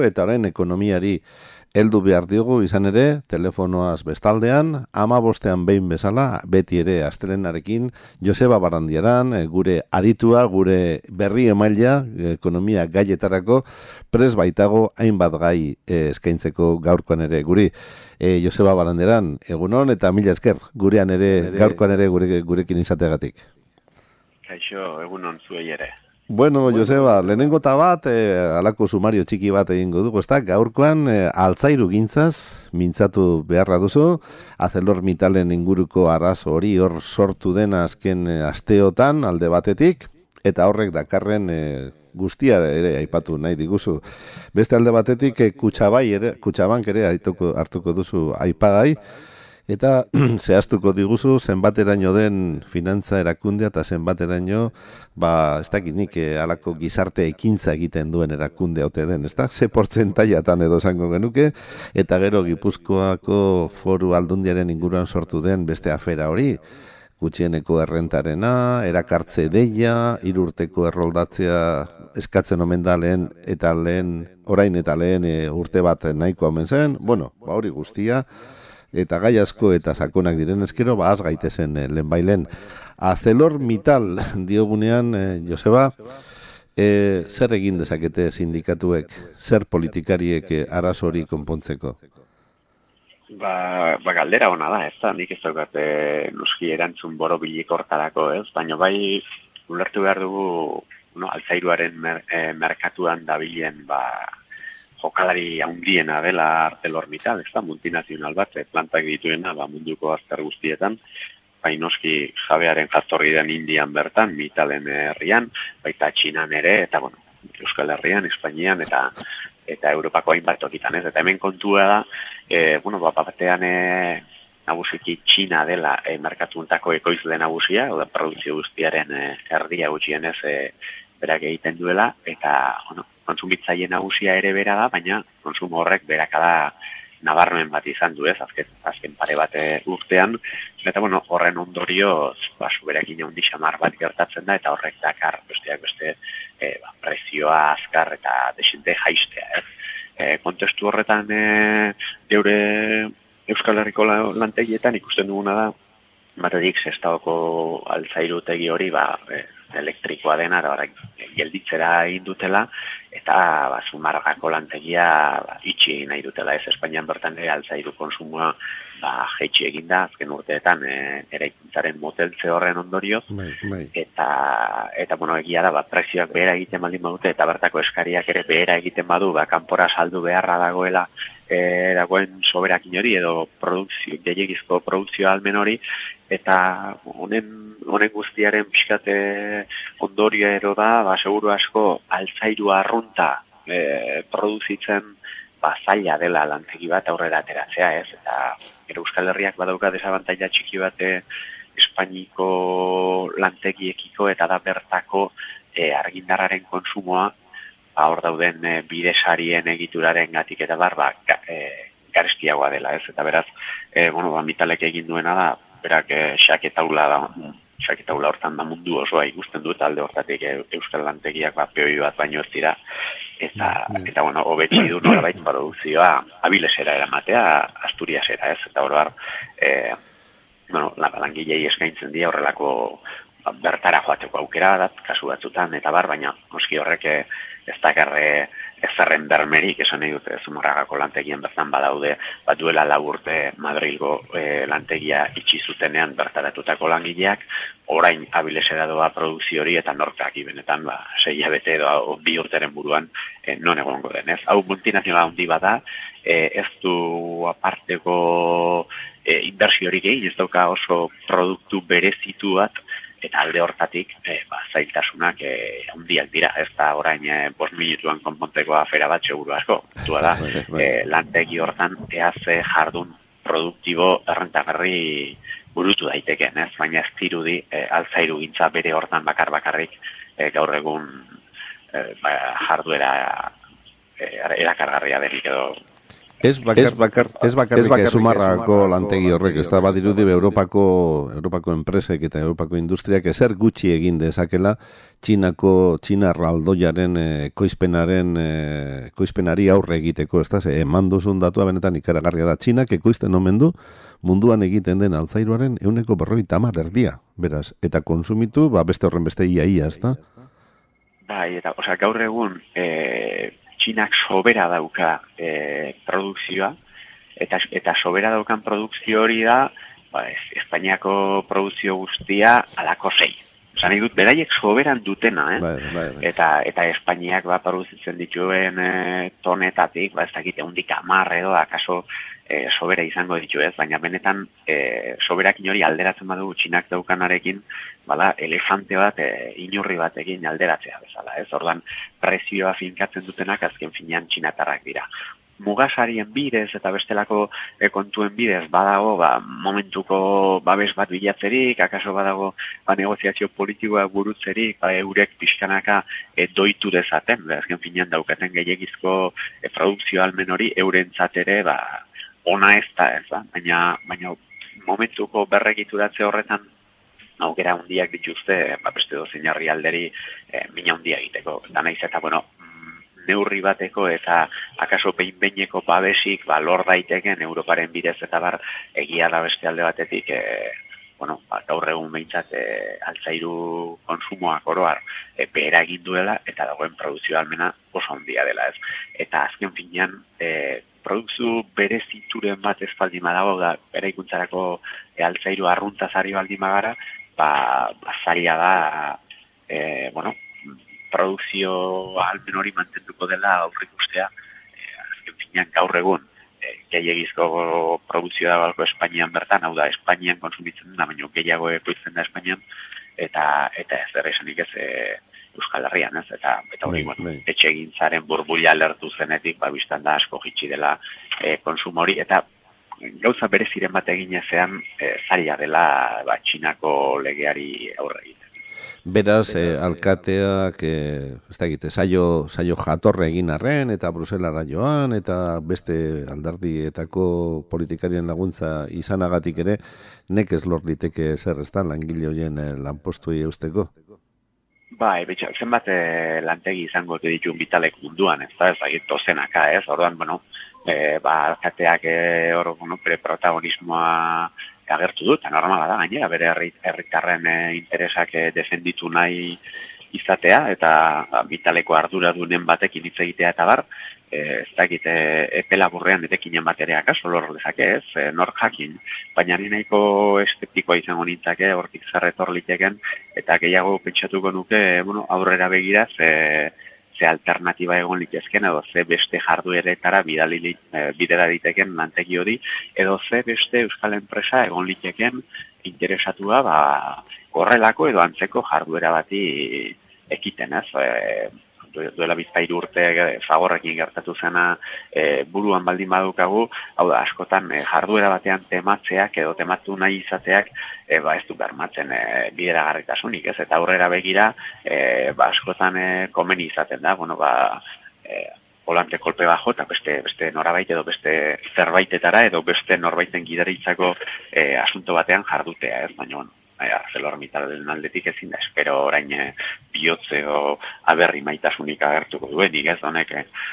eta orain ekonomiari heldu behar diogu, izan ere, telefonoaz bestaldean, 15ean behin bezala, beti ere astelenarekin, Joseba Barandiaran, gure aditua, gure berri emailea, ekonomia gaietarako, pres baitago hainbat gai eskaintzeko gaurkoan ere guri. Joseba Barandiaran, egunon eta mila esker, gurean ere, gaurkoan ere gurekin izateagatik. Kaixo, egunon zuei ere. Bueno, Joseba, lehenengo eta bat, alako sumario txiki bat egingo dugu, ezta? Gaurkoan, altzairu gintzaz, mintzatu beharra duzu, ArcelorMittalen inguruko arazo hori hor sortu den azken asteotan alde batetik, eta horrek dakarren guztia ere aipatu nahi diguzu. Beste alde batetik, Kutxabank ere hartuko duzu aipagai, eta zehaztuko diguzu zenbateraino den finantza erakundea eta zenbateraino, ez dakit nik halako gizarte ekintza egiten duen erakunde ote den, ezta? Ze portzentaiatan edo esango genuke, eta gero Gipuzkoako Foru Aldundiaren inguruan sortu den beste afera hori, gutxieneko errentarena, erakartze deia, 3 urteko erroldatzea eskatzen omen da orain eta lehen urte bat nahiko omen zen, hori guztia, eta gai asko eta sakonak diren ezkero, az gaitezen lehenbailen. ArcelorMittal diogunean, Joseba, zer egin dezakete sindikatuek, zer politikariek arazo hori konpontzeko? Galdera ona da, ez da, nik ez daukat noski erantzun borobilik hortarako, ez? Baina bai, ulertu behar dugu, altzairuaren merkatuan dabilen, jokalari handiena dela ArcelorMittal, ez da, multinazional bat, plantak dituena, munduko azter guztietan, noski jabearen jatorri den Indian bertan, Mittalen herrian, baita Txinan ere, eta Euskal Herrian, Espainian, eta Europako hainbat tokitan, ez? Eta hemen kontua da, batean nagusiki Txina dela merkatuntako ekoizle nagusia, produzio guztiaren erdia gutxienez berak egiten duela, eta, kontsumitzaile nagusia ere bera da, baina kontsumo horrek berakada nabarmen bat izan du, ez, azken pare bat urtean, eta horren ondorioz, suberakin handi xamar bat gertatzen da, eta horrek dakar besteak beste prezioa azkar eta desente jaistea, ez. Kontestu horretan geure Euskal Herriko lantegietan ikusten duguna da, batetik Sestaoko altzairutegi hori elektrikoa dena, gelditzera egin dutela, eta Zumarragako lantegia itxi nahi dutela, ez Espainian bertan ere altzairu konsumoa jaitsi eginda, azken urteetan eraikuntzaren moteltze horren ondorioz, eta egia da, prezioak behera egiten baldin badute, eta bertako eskariak ere behera egiten badu, kanpora saldu beharra dagoela, dagoen soberakin hori, edo gehiagizko produkzio almen hori, eta honen guztiaren pixkate ondorioa ero da, seguru asko altzairu arrunta produzitzen zaila dela lantegi bat aurrera ateratzea, ez? Eta Euskal Herriak badauka desabantaila txiki bat Espainiko lantegiekiko, eta da bertako argindarraren konsumoa, hor dauden bidesarien egituraren gatik eta garestiagoa dela, ez? Eta beraz, Mittalek egin duena da, berak xaketaula hortan da mundu osoa ikusten du, eta alde hortatik Euskal Lantegiak peoi bat baino ez dira, eta hobetsi du norbait produkzioa Abilesera eramatea, Asturiasera, ez? Eta oroar, langilei eskaintzen dira horrelako bertara joateko aukera dat, kasu batzutan, eta baina noski horrek ez dakarre ezarren bermerik, esan nahi dute Zumarragako lantegian bertan badaude, duela 4 urte Madrilgo lantegia itxi zutenean bertaratutako langileak, orain Abilesera doa produkzio hori, eta nortak benetan 6 hilabete edo 2 urteren buruan non egongo den, ez? Hau multinazionala handi bada, ez du aparteko inbersiorik egin, ez dauka oso produktu berezitu bat, eta alde hortatik zailtasunak handiak dira, ez da orain 5 minutuan konponteko afera bat seguru asko. Lantegi hortan ze jardun produktibo errentagarri burutu daiteken, ez? Baina ez dirudi altzairu gintza bere hortan bakarrik gaur egun jarduera erakargarria denik edo Ez bakarrik Zumarragako lantegi horrek, ez da badirudi Europako enpresek eta Europako industriak ezer gutxi egin dezakela Txina raldoiaren ekoizpenari aurre egiteko, ez da, eman duzun datua benetan ikaragarria da. Txinak ekoizten omen du munduan egiten den altzairuaren 50% erdia, beraz, eta konsumitu, beste horren beste ia, ez da? Bai, eta, gaur egun, Txinak sobera dauka produkzioa, eta sobera daukan produkzio hori da, Espainiako produkzio guztia alako 6. Nahi dut, beraiek soberan dutena, Bai. Eta Espainiak produzitzen dituen tonetatik, ez dakite, 10 edo, akaso sobera izango ditu ez, baina benetan soberakin hori alderatzen badugu Txinak daukanarekin, elefante bat, inurri batekin alderatzea bezala, ez? Ordan prezioa finkatzen dutenak azken finean txinatarrak dira. Mugasarien bidez eta bestelako kontuen bidez badago momentuko babes bat bilatzerik, akaso badago negoziazio politikoa burutzerik, eurek pixkanaka doitu dezaten, azken finean daukaten gehiagizko produkzio almen hori eurentzat ere ona ez da, baina momentuko berregituratze horretan aukera handiak dituzte, beste dozein herrialderi mina handia egiteko. Da naiz eta, neurri bateko eta akaso behin-behineko babesik lor daiteken Europaren bidez eta egia da beste alde batetik, gaur egun behintzat altzairu konsumoak oroar behera egin duela eta dagoen produzio almena oso handia dela ez. Eta azken finean, produktu bere zinturen bat ez baldin badago da bere ikuntzarako altzairu arruntazari baldin bagara, zaila da, produkzio almen hori mantenduko dela aurrikustea, azken finean gaur egun gehiagizko produkzioa da balko Espainian bertan, hau da Espainian konsumitzen da, baina gehiago ekoizten da Espainian, eta ez esanik ez Euskal Herrian, ez? Eta hori, etxegintzaren burbuila lertu zenetik, biztan da asko jitsi dela konsumo hori, eta gauza bereziren bat egin ezean zaila dela Txinako legeari aurre egiten. Beraz, alkateak, ez da egite, saio jatorre egin arren, eta Bruselara joan, eta beste alderdietako politikarien laguntza izanagatik ere, nekez lor liteke zer, ez da, langile horien lanpostuei eusteko? Bai, zenbat lantegi izango dituen Vitalek munduan, ez da, dozenaka, ez, orduan, alkateak bere protagonismoa agertu du, eta normala da, gainera, bere herritarren interesak defenditu nahi izatea, eta Vitaleko arduradunen batekin hitz egitea eta ez dakit, epe laburrean etekinen bat ere akaso lor dezake ez, nor jakin, baina ni nahiko eskeptikoa izango nintzake, hortik zarretor liteken, eta gehiago pentsatuko nuke, aurrera begira, ze alternatiba egon litezken, edo ze beste jardueretara bidera diteken lantegi hori, edo ze beste euskal enpresa egon liteken interesatua horrelako edo antzeko jarduera bati ekiten, ez? Duela bizpairu urte Fagorrekin gertatu zena buruan baldin badukagu, hau da, askotan jarduera batean tematzeak edo tematu nahi izateak ez du bermatzen bideragarritasunik, ez? Eta aurrera begira askotan komeni izaten da, volante kolpe bajo eta beste norabait edo beste zerbaitetara edo beste norbaiten gidaritzako asunto batean jardutea, ez? Baina, ArcelorMittalren aldetik ezin da, espero orain bihotze o aberri maitasunik agertuko duenik, ez honek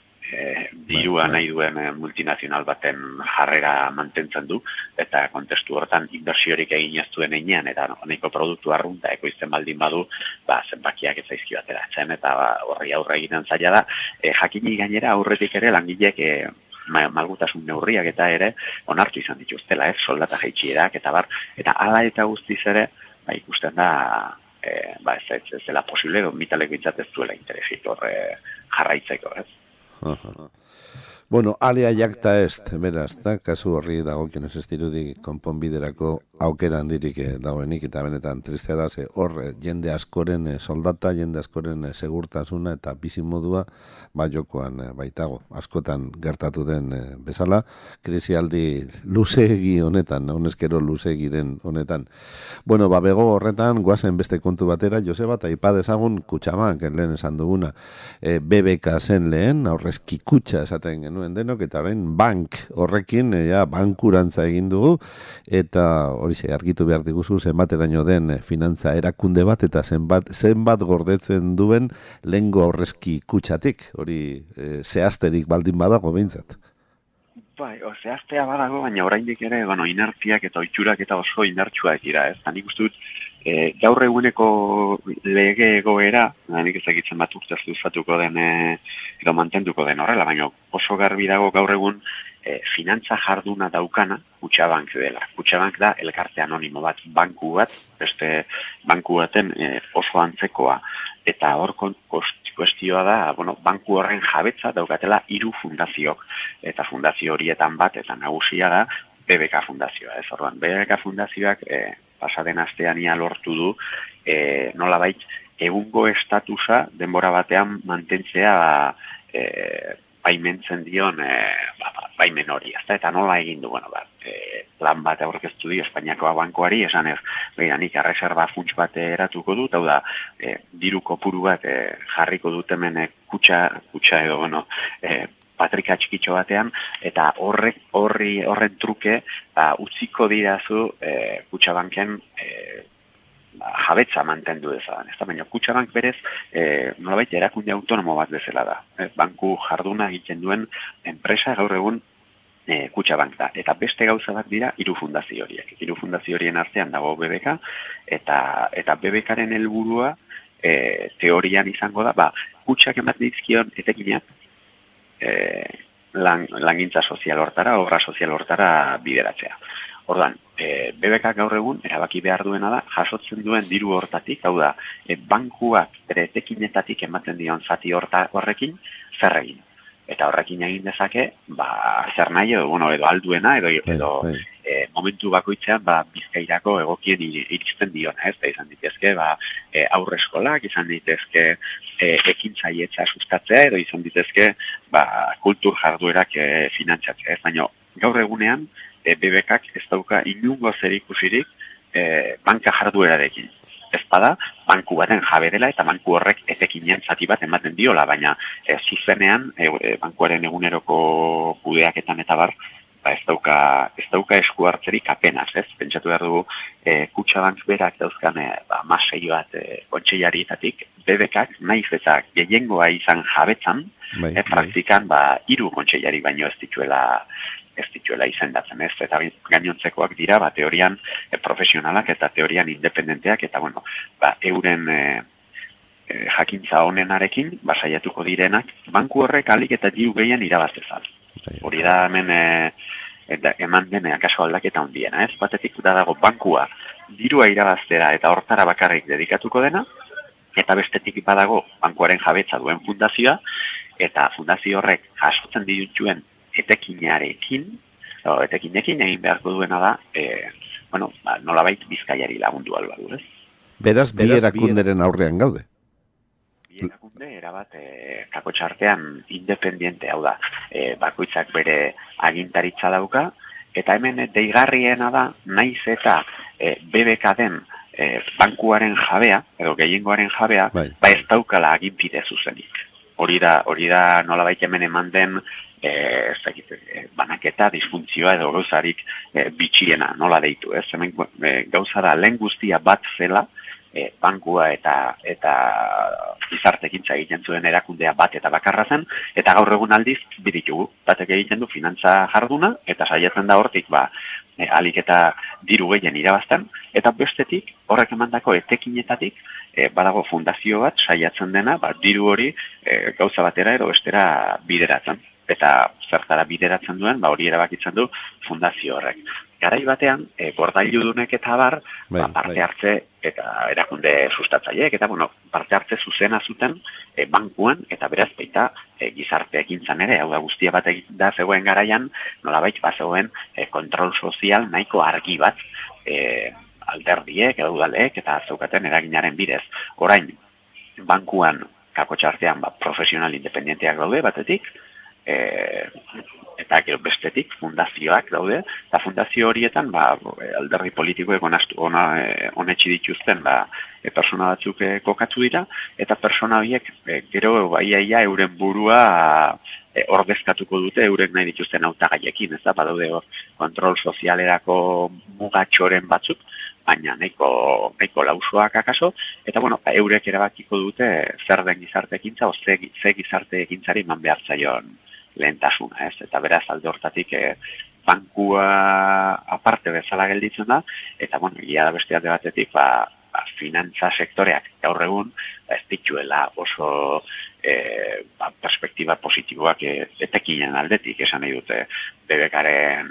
dirua nahi duen multinazional baten jarrera mantentzen du, eta kontestu hortan inbersiorik egin ez duen einean, eta honeko produktu arrunta ekoizten baldin badu, zenbakiak ez zaizkio ateratzen, eta horri aurre egiten zaila da, jakinik gainera aurretik ere langilek malgutasun neurriak eta ere onartu izan dituztela, soldata jaitsierak eta hala eta guztiz ere ikusten da ez dela posible edo Vitalek bintzat ez duela interesik horre jarraitzeko, ez? Bueno, alea jakta ez, beraz, kasu horri dagokionez ez dirudi konponbiderako aukera handirik dagoenik, eta benetan tristea da, hor jende askoren soldata, jende askoren segurtasuna eta bizimodua jokoan baitago, askotan gertatu den bezala, krisialdi luzeegi honetan, honezkero luzeegi den honetan. Bueno, bego horretan, guazen beste kontu batera, Joseba, eta ipadezagun Kutxabank, lehen esan duguna, BBK zen lehen, aurrezki kutxa esaten genuen, genuen denok, eta orain bank horrekin, bankurantza egin dugu, eta hori argitu behar diguzu, zenbateraino den finantza erakunde bat, eta zenbat gordetzen duen lehengo aurrezki kutxatik, hori zehazterik baldin badago behintzat. Bai, zehaztea badago, baina oraindik ere, inertziak eta oitxurak eta oso indartsuak dira, ez? Nik uste dut, gaur eguneko lege egoera, nik ezagitzen bat urtez luzatuko den, edo mantenduko den horrela, baina oso garbi dago gaur egun finantza jarduna daukana Kutxabank dela. Kutxabank da elkarte anonimo bat, banku bat, beste banku baten oso antzekoa. Eta hor kuestioa da, banku horren jabetza daukatela 3 fundaziok. Eta fundazio horietan bat, eta nagusia da, BBK fundazioa. Ez orduan, BBK fundazioak pasaden astean ia lortu du, nolabait, egungo estatusa denbora batean mantentzea baimentzen dion baimen hori. Eta nola egin du, plan bat aurkeztu dio Espainiako bankoari, esan ez, nik erreserba funts bat eratuko dut, hau da, diru kopuru bat jarriko dut hemen kutxa edo, patrika txikitxo batean, eta horren truke, utziko dirazu Kutxabanken jabetza mantendu dezadan. Baina Kutxabank berez, nolabait erakunde autonomo bat bezala da. Banku jarduna egiten duen enpresa gaur egun Kutxabank da. Eta beste gauza bat dira 3 fundazio horiek. 3 fundazio horien artean dago BBK, eta BBKaren helburua teorian izango da, kutxak ematen dizkion etekinak langintza sozial hortara, obra sozial hortara bideratzea. Orduan, BBK gaur egun erabaki behar duena da, jasotzen duen diru hortatik, hau da, bankuak bere etekinetatik ematen dion zati horrekin zer egin. Eta horrekin egin dezake, zer nahi edo alduena, edo momentu bakoitzean Bizkairako egokien iristen diona, ez da izan ditezke, aurre eskolak, izan ditezke ekintzailetza sustatzea, edo izan ditezke kultur jarduerak finantzatzea, ez baina gaur egunean BBKak ez dauka inungo zerikusirik banka jarduerarekin. Ez bada, banku baten jabe dela eta banku horrek etekinen zati bat ematen diola, baina zuzenean bankuaren eguneroko kudeaketan eta bar, ez dauka esku hartzerik apenas, ez? Pentsatu behar dugu, Kutxabank berak dauzkan masei bat kontseilarietatik, BBKak naiz eta gehiengoa izan jabetzan, praktikan 3 kontseilari baino ez dituela izendatzen, ez? Eta gainontzekoak dira, teorian profesionalak eta teorian independenteak, eta euren jakintza honenarekin, saiatuko direnak, banku horrek alik eta diru gehien irabaztezan. Hori da hemen eman den akaso aldaketa handiena, ez? Batetik da dago bankua dirua irabaztera eta hortara bakarrik dedikatuko dena, eta bestetik badago bankuaren jabetza duen fundazioa, eta fundazio horrek jasotzen dituen etekinekin egin beharko duena da, nolabait Bizkaiari lagundu albadu, ez? Beraz, bi erakunderen aurrean gaude. Bi erakunde erabat kakotxartean independiente, hau da, bakoitzak bere agintaritza dauka, eta hemen deigarriena da, naiz eta BBK den bankuaren jabea, edo gehiengoaren jabea, ez daukala aginpide zuzenik. Hori da nolabait hemen eman den banaketa, disfuntzioa edo gauzarik bitxiena, nola deitu, ez? Hemen gauza da lehen guztia bat zela, bankua eta gizartekintza egiten zuen erakundea bat eta bakarra zen, eta gaur egun aldiz biditugu. Batek egiten du finantza jarduna, eta saiatzen da hortik alik eta diru gehien irabazten, eta bestetik horrek emandako etekinetatik badago fundazio bat saiatzen dena, diru hori gauza batera edo bestera bideratzen. Eta zertara bideratzen duen, hori erabakitzen du fundazio horrek. Garai batean, gordailudunek eta parte hartze eta erakunde sustatzaileek, eta parte hartze zuzena zuten bankuan, eta beraz baita gizarte ekintzan ere, hau da guztia bat da zegoen garaian, nolabait bazegoen kontrol sozial nahiko argi bat, alderdiek, edo udalek, eta zeukaten eraginaren bidez. Orain, bankuan kakotxartean profesional independenteak daude batetik, eta gero bestetik fundazioak daude, eta fundazio horietan alderdi politikoek onetsi dituzten persona batzuk kokatu dira, eta persona horiek gero iaia euren burua ordezkatuko dute eurek nahi dituzten hautagaiekin, ez da, badaude kontrol sozialerako mugatxoren batzuk, baina nahiko lausoak akaso, eta eurek erabakiko dute zer den gizarte ekintza, ze gizarte ekintzari eman behar zaion lehentasuna, ez? Eta beraz alde hortatik bankua aparte bezala gelditzen da, eta egia da beste alde batetik finantza sektoreak gaur egun ez dituela oso perspektiba positiboak etekinen aldetik, esan nahi dute BBKaren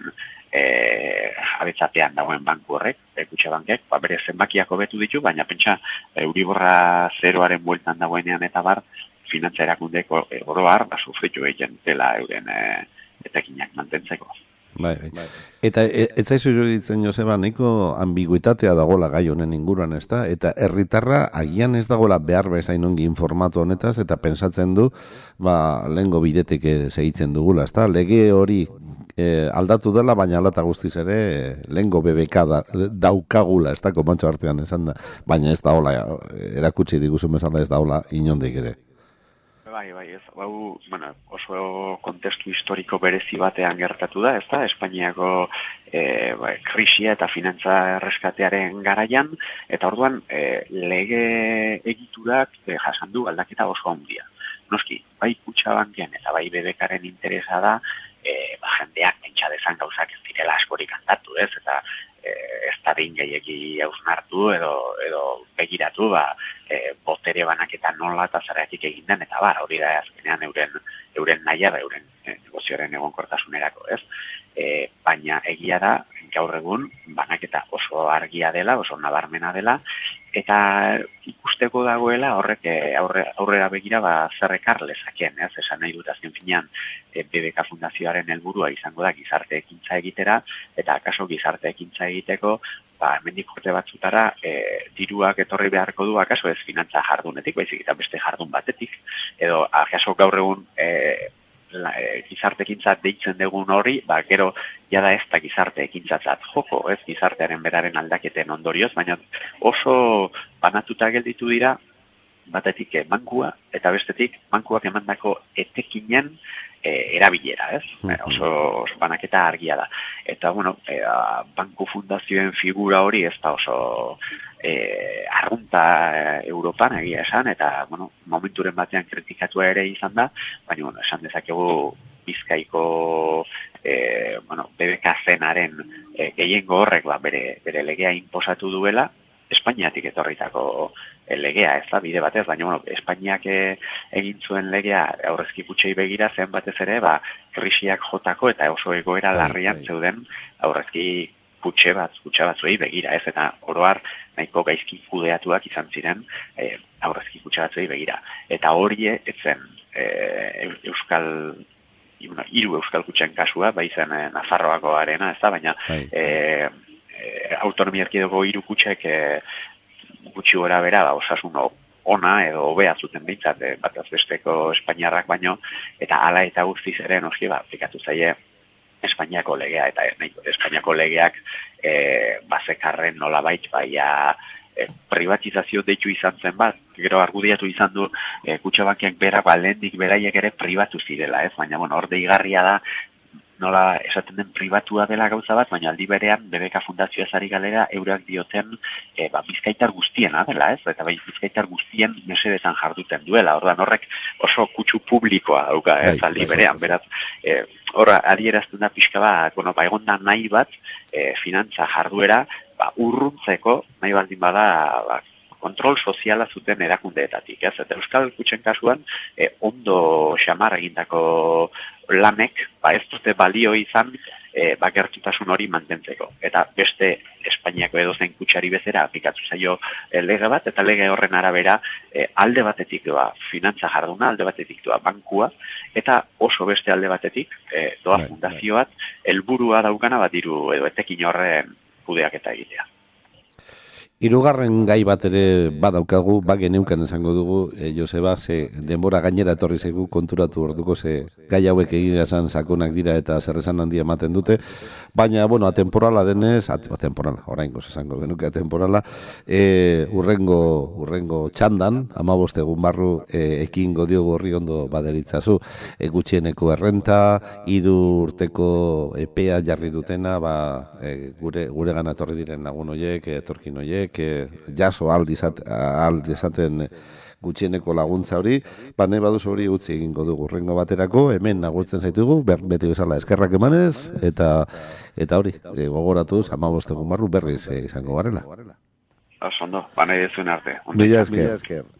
jabetzapean dagoen banku horrek, Kutxabankek, bere zenbakiak hobetu ditu, baina pentsa Euriborra zeroaren bueltan dagoenean eta finantza erakundeek oro har sufritu egiten dela euren etekinak mantentzeko. Bai. Eta ez zaizu iruditzen, Joseba, nahiko ambiguitatea dagoela gai honen inguruan, ez da? Eta herritarra agian ez dagoela behar bezain ongi informatu honetaz, eta pensatzen du, lehengo bidetik segitzen dugula, ez da? Lege hori aldatu dela, baina aldata guztiz ere lehengo BBK daukagula, ez da? Komantxo artean esan da, baina ez da hola, erakutsi diguzun bezala ez da hola inondik ere. Bai, ez, oso kontestu historiko berezi batean gertatu da, ez da, Espainiako krisia eta finantza erreskatearen garaian, eta orduan lege egiturak jasan du aldaketa oso handia. Noski, bai Kutxabanken eta bai BBKaren interesa da, jendeak pentsa dezan gauzak ez direla askorik antatu, ez, eta ez da behin gehiegi hausnartu edo begiratu botere banaketa nola eta zaratik egin den, eta hori da azkenean euren naia da, euren negozioaren egonkortasunerako, ez? Baina egia da, gaur egun, banaketa oso argia dela, oso nabarmena dela, eta ikusteko dagoela horrek aurrera begira zer ekar lezakeen, ez? Esan nahi dut azken finean BBK Fundazioaren helburua izango da gizarte ekintza egitera, eta akaso gizarte ekintza egiteko, hemendik urte batzutara diruak etorri beharko du akaso ez finantza jardunetik, baizik eta beste jardun batetik, edo akaso gaur egun gizarte ekintza deitzen dugun hori, gero jada ez da gizarte ekintzatzat joko, ez gizartearen beraren aldaketen ondorioz, baina oso banatuta gelditu dira, batetik bankua, eta bestetik bankuak emandako etekinen erabilera, ez? Oso banaketa argia da. Eta, banku fundazioen figura hori ez da oso arrunta Europan egia esan, eta, momenturen batean kritikatua ere izan da, baina, esan dezakegu Bizkaiko BBK zenaren gehiengo horrek bere legea inposatu duela, Espainiatik etorritako legea, ez da, bide batez, baina, Espainiak egin zuen legea aurrezki kutxei begira zen batez ere, krisiak jotako eta oso egoera larrian zeuden aurrezki kutxe batzuei begira, ez, eta oroar nahiko gaizki kudeatuak izan ziren aurrezki kutxe batzuei begira. Eta hori etzen hiru euskal kutxen kasua, zen Nafarroako arena, ez da, baina autonomia erkidego hiru kutxek gutxi gora bera osasun ona edo hobea zuten behintzat bataz besteko Espainiarrak baino, eta hala eta guztiz ere noski aplikatu zaie Espainiako legea, eta Espainiako legeak bazekarren nolabait privatizazio deitu izan zen gero argudiatu izan du Kutxabankiak berak lehendik beraiek ere pribatu zirela, ez? Baina hor deigarria da nola esaten den pribatua dela gauza bat, baina aldi berean BBK Fundazioa zari galera eurak dioten bizkaitar guztiena dela, ez? Eta bizkaitar guztien mesedetan jarduten duela, orduan horrek oso kutsu publikoa dauka, ez? Aldi berean, beraz, horra adierazten da pixka bat, egon da nahi bat finantza jarduera urruntzeko, nahi baldin bada kontrol soziala zuten erakundeetatik, ez? Eta Euskal Kutxen kasuan ondo xamar egindako lanek ez dute balio izan gertutasun hori mantentzeko. Eta beste Espainiako edozein kutxari bezera aplikatu zaio lege bat, eta lege horren arabera alde batetik doa finantza jarduna, alde batetik doa bankua, eta oso beste alde batetik doa fundazio bat, helburua daukana diru edo etekin horren kudeaketa egitea. Hirugarren gai bat ere badaukagu, geneukan esango dugu, Joseba, ze denbora gainera etorri zaigu konturatu orduko, ze gai hauek egin esan sakonak dira eta zerresan handia ematen dute, baina, bueno, atemporala denez, atemporala, oraingo esango genuke atemporala, urrengo txandan, 15 egun barru, ekingo diogu horri ondo baderitzazu, gutxieneko errenta, 3 urteko epea jarri dutena, gure gana etorri diren lagun hoiek, etorkin hoiek, jaso aldizaten gutxieneko laguntza hori, nahi baduzu hori utzi egingo dugu urrengo baterako, hemen agurtzen zaitugu, beti bezala eskerrak emanez, eta hori, gogoratuz, 15 egun barru berriz izango garela. Oso ondo, nahi dezuen arte. Mila esker.